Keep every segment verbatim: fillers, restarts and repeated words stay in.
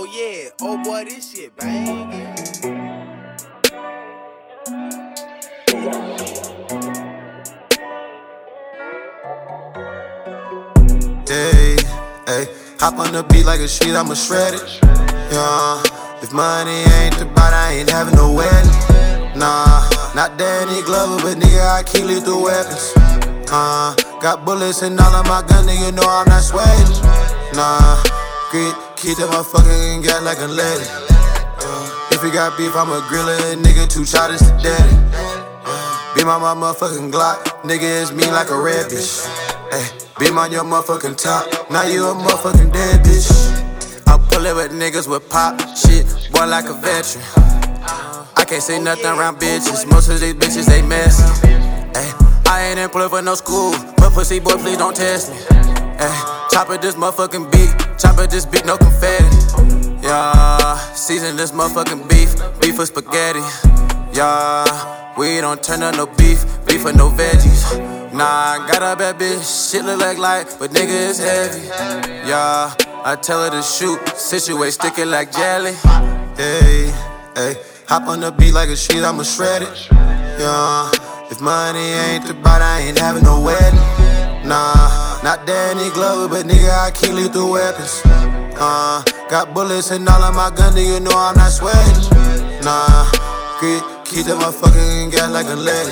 yeah, oh boy, this shit bangin'. Hey, hey, hop on the beat like a sheet, I'ma shred it. Yeah, if money ain't the bite, I ain't having no wedding. Nah, not Danny Glover, but nigga, I keep lethal weapons. Uh, got bullets in all of my gun, nigga, know I'm not sweating. Nah, grit, keep that motherfucking gas like a lady. Uh, if you got beef, I'ma grill it, nigga, two shotters to daddy. Uh, be my motherfucking Glock, nigga, it's me like a red bitch. Ay, beam on your motherfucking top, now you a motherfucking dead bitch. I pull it with niggas with pop shit, boy like a veteran. I can't say nothing around bitches, most of these bitches they messy. Ay, I ain't employed for no school, but pussy boy please don't test me. Ay, chop it this motherfucking beat, chop it this beat no confetti. Yeah, season this motherfucking beef, beef for spaghetti. Yeah, we don't turn up no beef, beef for no veggies. Nah, got a bad bitch, shit look like light, but nigga it's heavy. Yeah, I tell her to shoot, situate, stick it like jelly. Hey, hey, hop on the beat like a sheet, I'ma shred it. Yeah, if money ain't the bite, I ain't having no wedding. Nah, not Danny Glover, but nigga, I keep lethal weapons. Uh, got bullets in all of my gun, nigga, know I'm not sweating. Nah, keep, keep that motherfucking gas like a lady.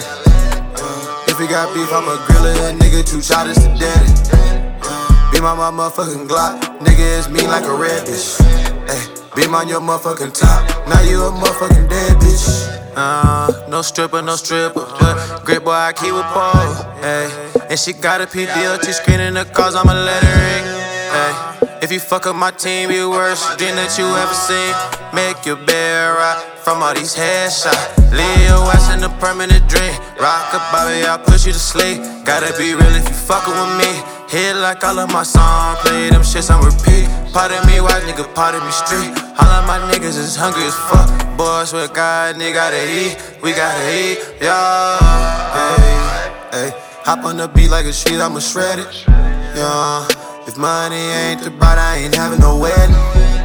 If you got beef, I'ma grill it, nigga, two shotters to daddy. Uh, be my motherfucking Glock, nigga, it's me like a red bitch. Ay, beam on your motherfucking top, now you a motherfucking dead bitch. Uh, no stripper, no stripper, but great boy, I keep a pole. Ay, and she got a P D L T screen in the cars, I'ma let her ring. Ay, if you fuck up my team, be worst dream that you ever seen. Make your bed rock from all these headshots. Leave your ass in a permanent dream. Rock a Bobby, I'll push you to sleep. Gotta be real if you fuckin' with me. Hit like all of my songs, play them shits on repeat. Pardon me, white nigga, pardon me, street. All of my niggas is hungry as fuck. Boys with God, nigga, gotta eat. We gotta eat, yeah. Hey, hey, hop on the beat like a sheet, I'ma shred it. Yeah, if money ain't the bite, I ain't having no wedding.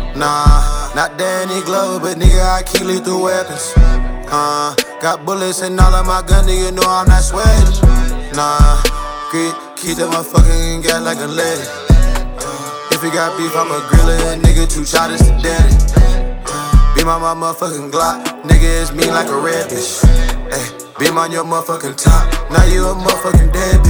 Nah, not Danny Glover, but nigga, I keep lethal weapons. Uh, got bullets in all of my gun, nigga, know I'm not sweating. Nah, keep, keep that motherfucking gas like a lady. Uh, if you got beef, I'ma grill it, nigga, two shotters to daddy. Uh, be my motherfucking Glock, nigga, it's me like a red bitch. Ay, beam on your motherfucking top, now you a motherfucking dead bitch.